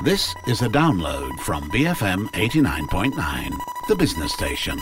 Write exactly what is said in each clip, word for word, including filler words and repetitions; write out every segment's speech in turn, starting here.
This is a download from B F M eighty-nine point nine, the business station.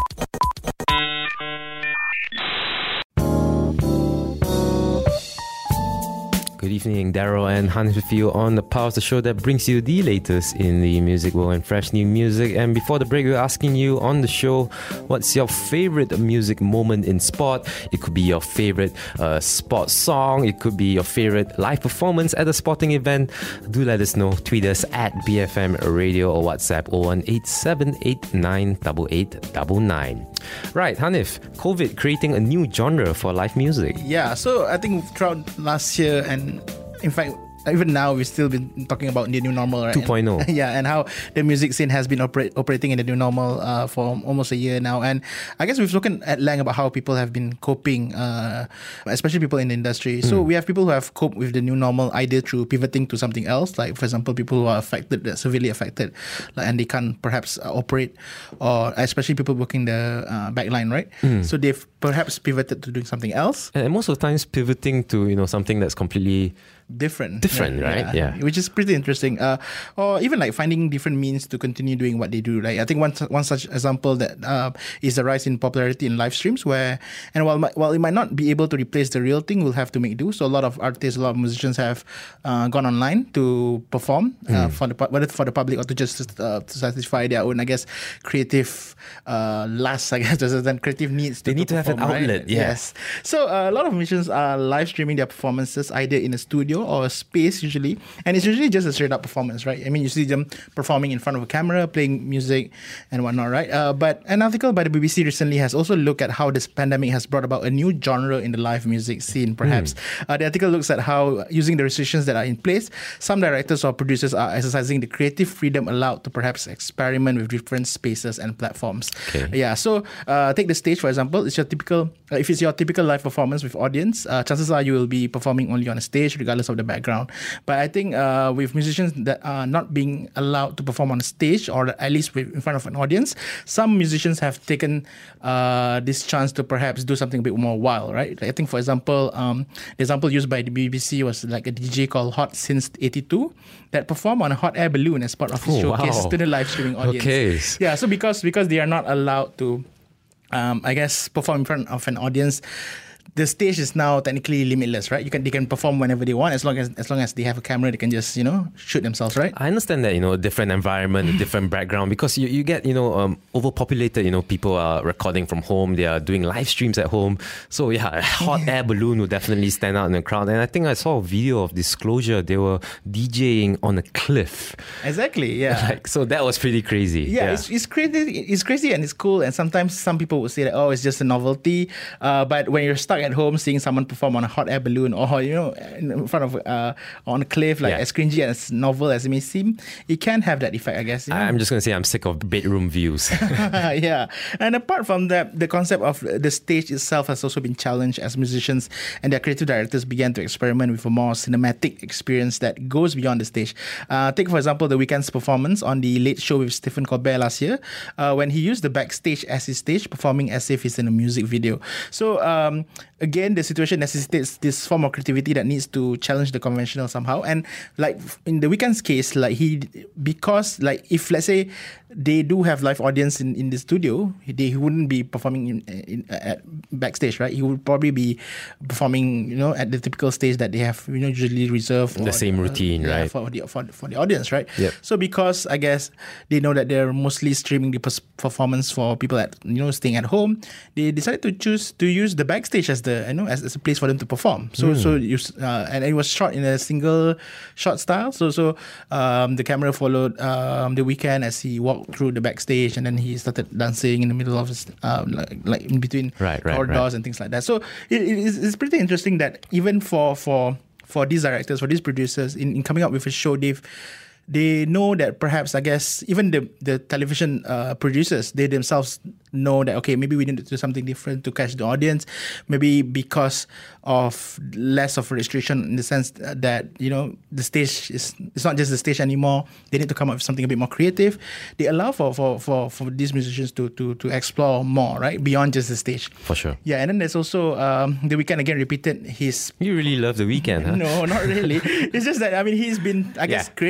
Good evening, Daryl and Hanif with you on The Power, the show that brings you the latest in the music world and fresh new music. And before the break, we we're asking you on the show, what's your favorite music moment in sport? It could be your favorite uh, sports song. It could be your favorite live performance at a sporting event. Do let us know. Tweet us at B F M Radio or WhatsApp oh one eight seven eight nine eight eight nine nine. Right, Hanif, COVID creating a new genre for live music. Yeah, so I think throughout last year and in fact, even now, we've still been talking about the new normal, right? two point oh. And, yeah, and how the music scene has been operate, operating in the new normal uh, for almost a year now. And I guess we've spoken at length about how people have been coping, uh, especially people in the industry. So mm. we have people who have coped with the new normal either through pivoting to something else, like, for example, people who are affected, severely affected, like, and they can't perhaps uh, operate, or especially people working the uh, back line, right? Mm. So they've perhaps pivoted to doing something else. And most of the times pivoting to, you know, something that's completely different different yeah, right yeah. yeah which is pretty interesting, uh, or even like finding different means to continue doing what they do. Like I think one one such example that uh, is the rise in popularity in live streams, where and while while it might not be able to replace the real thing, we'll have to make do. So a lot of artists, a lot of musicians have uh, gone online to perform uh, mm. for the whether for the public or to just uh, to satisfy their own, I guess, creative uh, lusts, I guess, and creative needs. They to, need to, to have perform, an outlet. Right? Yeah. Yes. So uh, a lot of musicians are live streaming their performances either in a studio or a space usually, and it's usually just a straight up performance, right? I mean, you see them performing in front of a camera, playing music and whatnot, right? Uh, but an article by the B B C recently has also looked at how this pandemic has brought about a new genre in the live music scene, perhaps. Mm. Uh, the article looks at how, using the restrictions that are in place, some directors or producers are exercising the creative freedom allowed to perhaps experiment with different spaces and platforms. Okay. Yeah, so uh, take the stage, for example. It's your typical, uh, if it's your typical live performance with audience, uh, chances are you will be performing only on a stage, regardless of the background. But I think uh, with musicians that are not being allowed to perform on a stage, or at least in front of an audience, some musicians have taken uh, this chance to perhaps do something a bit more wild, right? I think, for example, um, the example used by the B B C was like a D J called Hot Since eighty-two that performed on a hot air balloon as part of his oh, showcase wow. to the live streaming audience. Okay. Yeah, so because because they are not allowed to, um, I guess, perform in front of an audience, the stage is now technically limitless, right? You can they can perform whenever they want, as long as as long as they have a camera, they can just, you know, shoot themselves, right? I understand that, you know, different environment, a different background, because you, you get, you know, um, overpopulated, you know, people are recording from home, they are doing live streams at home. So yeah, a hot yeah. air balloon would definitely stand out in the crowd. And I think I saw a video of Disclosure, they were DJing on a cliff. Exactly, yeah. Like, so that was pretty crazy. Yeah, yeah. It's, it's crazy. It's crazy and it's cool. And sometimes some people would say that, oh, it's just a novelty. Uh, but when you're stuck at home seeing someone perform on a hot air balloon, or, you know, in front of uh, on a cliff, like yeah. as cringy and as novel as it may seem, it can have that effect, I guess. You know? I'm just going to say I'm sick of bedroom views. Yeah. And apart from that, the concept of the stage itself has also been challenged as musicians and their creative directors began to experiment with a more cinematic experience that goes beyond the stage. Uh, take, for example, The Weeknd's performance on The Late Show with Stephen Colbert last year, uh, when he used the backstage as his stage, performing as if he's in a music video. So, um, again, the situation necessitates this form of creativity that needs to challenge the conventional somehow. And like in The Weeknd's case, like he, because like if let's say they do have live audience in, in the studio, they he wouldn't be performing in, in at backstage, right? He would probably be performing, you know, at the typical stage that they have, you know, usually reserved. The same routine, uh, yeah, right? For the for, for the audience, right? Yep. So because I guess they know that they're mostly streaming the performance for people at, you know, staying at home, they decided to choose to use the backstage as the, you know, as, as a place for them to perform. So mm. so you uh, and it was shot in a single shot style. So so um, the camera followed um, The Weeknd as he walked through the backstage, and then he started dancing in the middle of his, um, like, like in between right, right, corridors right. and things like that. So it, it is, it's pretty interesting that even for for for these directors, for these producers, in, in coming up with a show, they've they know that perhaps, I guess, even the the television uh, producers, they themselves know that, okay, maybe we need to do something different to catch the audience. Maybe because of less of a restriction in the sense that, you know, the stage is, it's not just the stage anymore. They need to come up with something a bit more creative. They allow for for, for, for these musicians to, to to explore more, right? Beyond just the stage. For sure. Yeah, and then there's also um, The Weeknd again repeated his... You really love The Weeknd, huh? No, not really. It's just that, I mean, he's been, I guess, yeah. creative enough in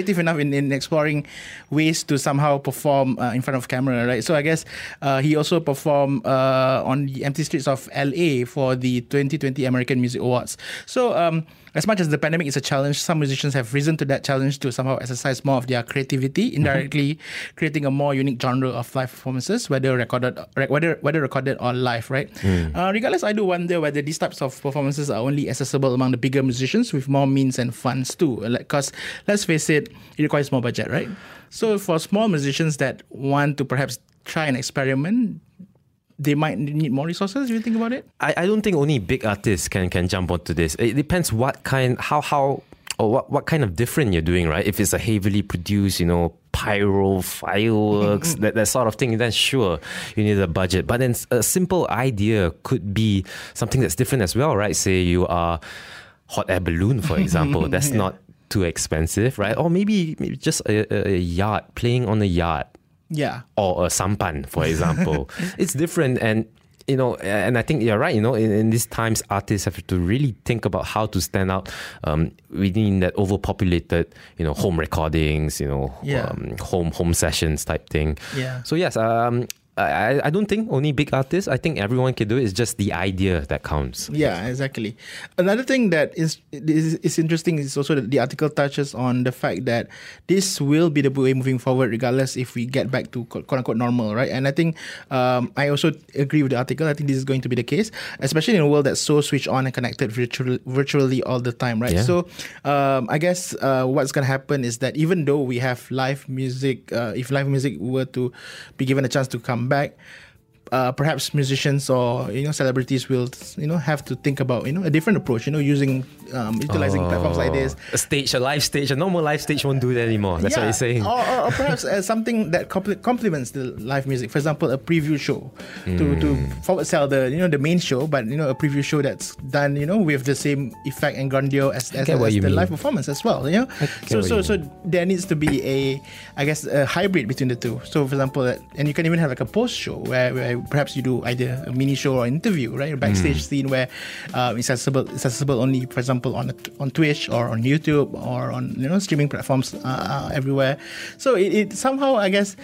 in, in exploring ways to somehow perform uh, in front of camera, right? So I guess uh, he also performed uh, on the empty streets of L A for the twenty twenty American Music Awards. So um, as much as the pandemic is a challenge, some musicians have risen to that challenge to somehow exercise more of their creativity, indirectly mm-hmm. creating a more unique genre of live performances, whether recorded, whether whether recorded or live, right? Mm. Uh, regardless, I do wonder whether these types of performances are only accessible among the bigger musicians with more means and funds too. Because let's face it, it requires more budget, right? So for small musicians that want to perhaps try an experiment, they might need more resources. Do you think about it? I, I don't think only big artists can can jump onto this. It depends what kind, how how or what, what kind of different you're doing, right? If it's a heavily produced, you know, pyro, fireworks, that, that sort of thing, then sure, you need a budget. But then a simple idea could be something that's different as well, right? Say you are hot air balloon, for example. That's yeah. not too expensive, right? Or maybe, maybe just a, a yacht, playing on a yacht. Yeah. Or a sampan, for example. It's different, and you know, and I think you're right, you know, in, in these times, artists have to really think about how to stand out um, within that overpopulated, you know, home recordings, you know, yeah. um, home home sessions type thing. Yeah. So yes, um, I, I don't think only big artists. I think everyone can do it. It's just the idea that counts. Yeah, exactly. Another thing that is is, is interesting is also that the article touches on the fact that this will be the way moving forward, regardless if we get back to quote unquote normal, right? And I think um, I also agree with the article. I think this is going to be the case, especially in a world that's so switched on and connected virtually, virtually all the time, right? Yeah. So um, I guess uh, what's going to happen is that even though we have live music, uh, if live music were to be given a chance to come back, uh, perhaps musicians or you know celebrities will you know have to think about you know a different approach. You know, using um, utilizing oh, platforms like this. A stage, a live stage, a normal live stage won't do that anymore. That's yeah, what you're saying. Or, or, or perhaps uh, something that compl- complements the live music. For example, a preview show mm. to to forward sell the you know the main show, but you know a preview show that's done you know with the same effect and grandeur as, as, as the mean. live performance as well. You know, so so so there needs to be a I guess a hybrid between the two. So for example, and you can even have like a post show where, where perhaps you do either a mini show or interview, right? A backstage mm. scene where uh, it's accessible, it's accessible only, for example, on on Twitch or on YouTube or on you know streaming platforms uh, everywhere. So it, it somehow, I guess,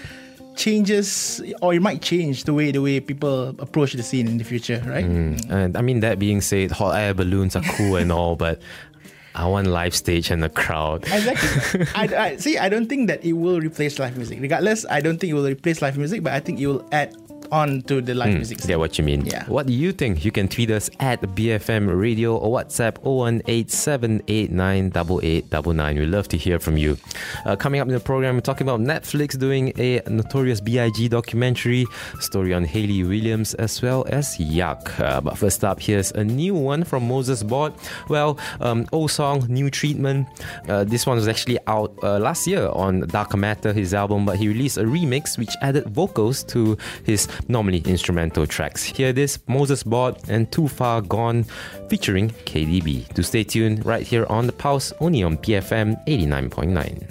changes, or it might change the way the way people approach the scene in the future, right? Mm. And I mean, that being said, hot air balloons are cool and all, but I want live stage and a crowd. Exactly. I, I see. I don't think that it will replace live music. Regardless, I don't think it will replace live music, but I think it will add on to the live mm, music. Yeah, what you mean. Yeah. What do you think? You can tweet us at B F M Radio or WhatsApp oh one eight seven eight nine eight eight nine nine. We'd love to hear from you. Uh, coming up in the program, we're talking about Netflix doing a Notorious B I G documentary, story on Hayley Williams, as well as Yuck. Uh, but first up, here's a new one from Moses Board. Well, um, old song, new treatment. Uh, this one was actually out uh, last year on Darker Matter, his album, but he released a remix which added vocals to his normally instrumental tracks. Hear this, Moses Board and Too Far Gone featuring K D B. Do stay tuned right here on The Pulse, only on B F M eighty-nine point nine.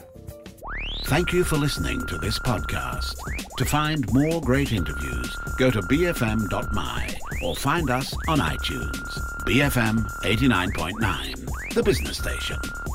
Thank you for listening to this podcast. To find more great interviews, go to b f m dot m y or find us on iTunes. B F M eighty-nine point nine, the business station.